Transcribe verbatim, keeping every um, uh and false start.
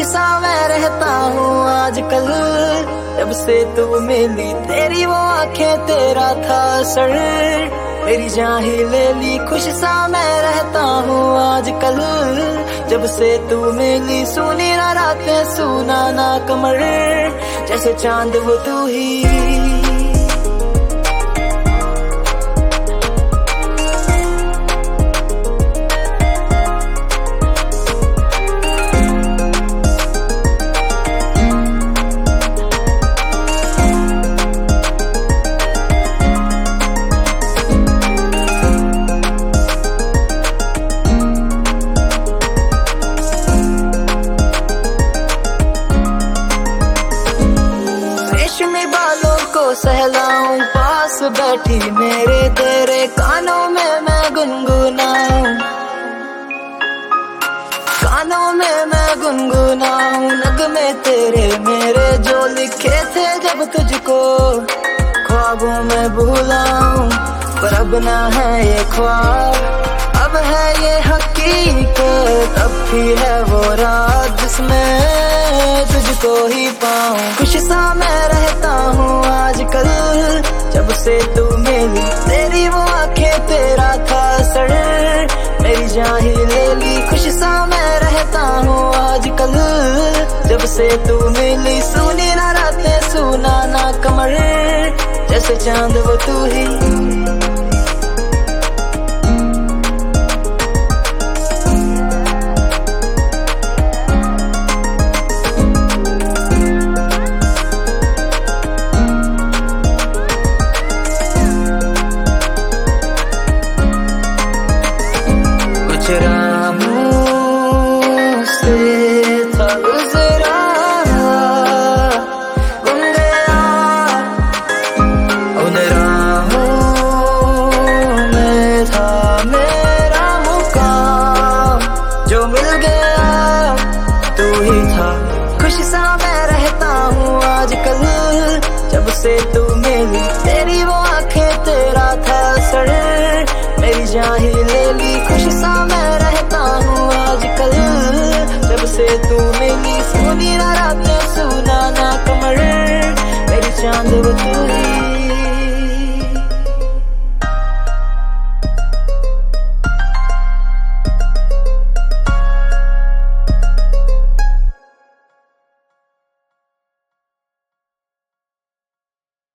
सा मैं रहता हूँ आजकल, जब से तू मिली तेरी वो आंखें तेरा था असर, मेरी जान ही ले ली। खुश सा मैं रहता हूँ आजकल, जब से तू मिली। सुनी ना रातें सुना ना कमर, जैसे चांद वो तू ही। रेशमी बालों को सहलाऊं, पास बैठी मेरे तेरे कानों में मैं गुनगुनाऊं, कानों में मैं गुनगुनाऊं नगमे तेरे मेरे जो लिखे थे जब तुझको ख्वाबों में भुलाऊं। पर अब ना है ये ख्वाब, अब है ये हकीकत। अब भी है वो रात जिसमें तुझको ही पाऊं। खुश सा मैं रहता हूँ आजकल, जब से तू मिली तेरी वो आंखें तेरा था असर, मेरी जान ही ले ली। खुश सा मैं रहता हूँ आजकल, जब से तू मिली। सुनी ना रातें सुना ना कमर, जैसे चांद वो तू ही। कुछ राहों से था गुजरा, गुम गया उन राहों में था मेरा मुकाम, जो मिल गया तू ही था। खुश सा मैं रहता हूँ आजकल, जब से